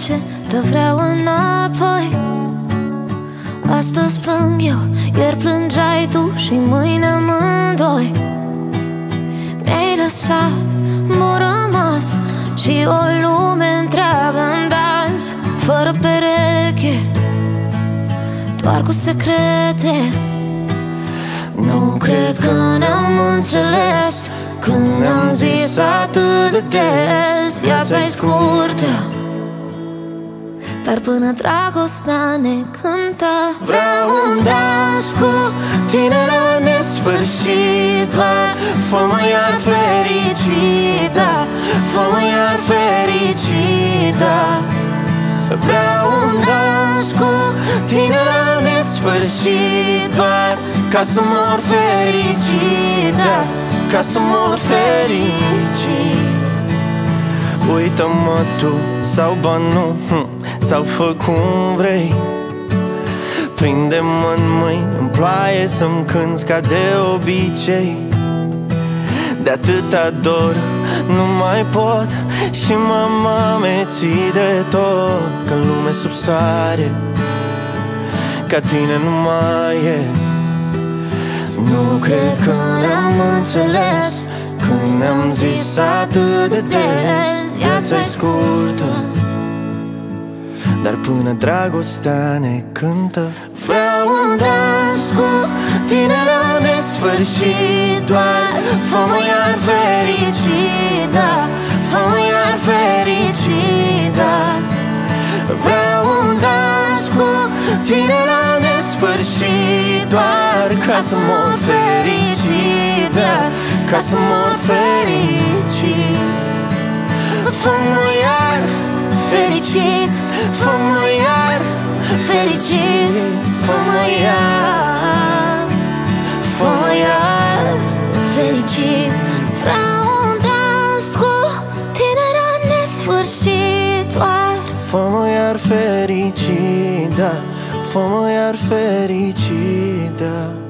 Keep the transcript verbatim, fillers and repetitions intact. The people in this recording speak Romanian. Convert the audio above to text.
ce te vreau înapoi. Astăzi plâng eu, ieri plângeai tu și mâine amândoi. Mi-ai lăsat, m-a rămas și o lume întreagă în dans, fără pereche, doar cu secrete. Nu cred că ne-am înțeles când ne-am zis atât de des: viața-i scurtă, dar până dragostea ne cântă. Vreau un dans cu tine la nesfârșit, doar fă-mă iar fericit, da, fă-mă iar fericit, da. Vreau un dans cu tine la nesfârșit, doar ca să mor fericit, da, ca să mor fericit. Uită-mă tu sau ba nu, sau fă cum vrei. Prinde-mă în mâini, în ploaie să-mi cânți ca de obicei. De atâta dor nu mai pot și mă ameții de tot, că în lume sub soare ca tine nu mai e. Nu cred că ne-am înțeles când ne-am zis atât de des: viața-i scurtă, dar până dragostea ne cântă. Vreau un dans cu tine la nesfârșit, doar fă-mă iar fericit, da, fă-mă iar fericit, da. Vreau un dans cu tine la nesfârșit, doar ca să mor fericit, da, ca să mor fericit. Fă-mă iar fericit, fă-mă iar fericit, fă-mă iar, fă-mă iar fericit. Vreau un dans cu tine la nesfârșit, doar fă-mă iar fericit, da, fă-mă iar fericit, da.